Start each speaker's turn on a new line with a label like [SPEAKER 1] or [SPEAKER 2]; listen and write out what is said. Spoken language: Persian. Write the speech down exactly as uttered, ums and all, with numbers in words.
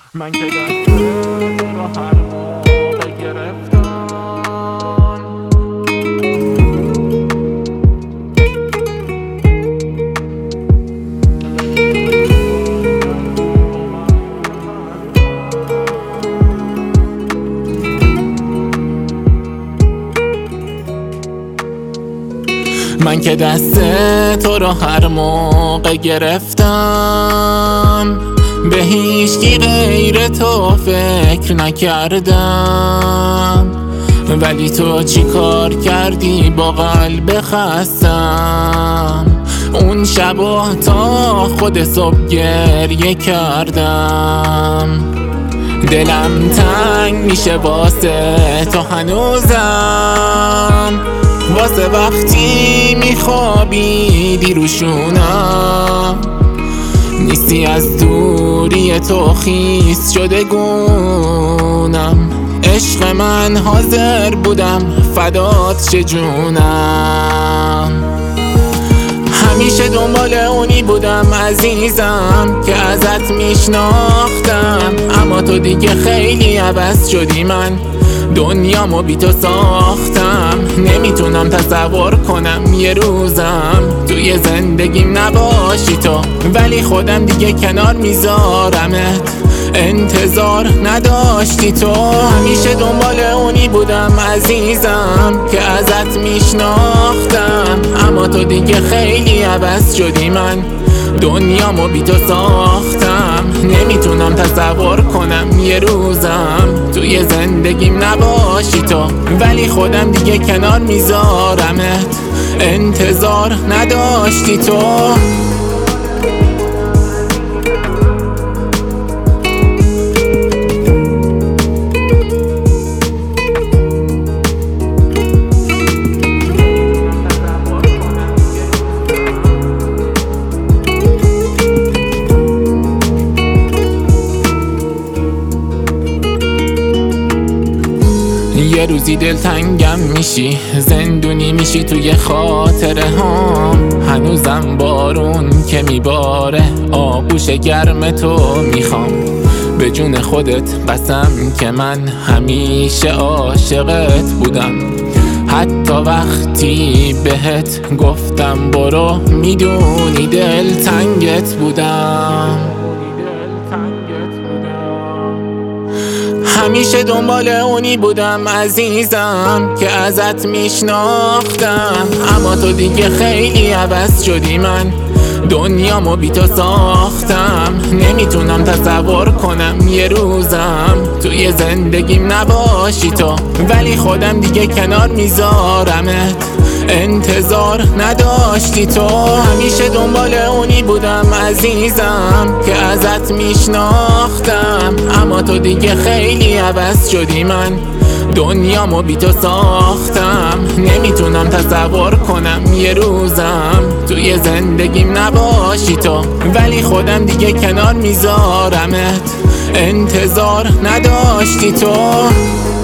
[SPEAKER 1] من که دست تو رو هر موقع گرفتم، من که دست تو رو هر موقع گرفتم، به هیچکی غیر تو فکر نکردم. ولی تو چی کار کردی با قلب خستم؟ اون شبا تا خود صبح گریه کردم. دلم تنگ میشه واسه تو هنوزم، واسه وقتی میخوابیدی روشونم. نیستی از دوری تو خیس شده گونم. عشق من حاضر بودم فدات شه جونم. همیشه دنبال اونی بودم عزیزم که ازت میشناختم، اما تو دیگه خیلی عوض شدی. من دنیامو بی تو ساختم، نمیتونم تصور کنم یه روزم توی زندگیم نباشی تو، ولی خودم دیگه کنار میذارمت. انتظار نداشتی تو. همیشه دنبال اونی بودم عزیزم که ازت میشناختم، اما تو دیگه خیلی عوض شدی. من دنیامو بی تو ساختم، نمیتونم تصور کنم یه روزم توی زندگیم نباشی تو، ولی خودم دیگه کنار میذارمت. انتظار نداشتی تو. یه روزی دلتنگم میشی، زندونی میشی توی خاطره هام. هنوزم بارون که میباره آغوش گرم تو میخوام. به جون خودت قسم که من همیشه عاشقت بودم، حتی وقتی بهت گفتم برو میدونی دلتنگت بودم. همیشه دنبال اونی بودم عزیزم که ازت میشناختم، اما تو دیگه خیلی عوض شدی. من دنیامو بی تو ساختم، نمیتونم تصور کنم یه روزم توی زندگیم نباشی تو، ولی خودم دیگه کنار میذارمت. انتظار نداشتی تو. همیشه دنبال اونی بودم عزیزم که ازت میشناختم، اما تو دیگه خیلی عوض شدی. من دنیامو بی تو ساختم، نمیتونم تصور کنم یه روزم توی زندگیم نباشی تو، ولی خودم دیگه کنار میذارمت. انتظار نداشتی تو.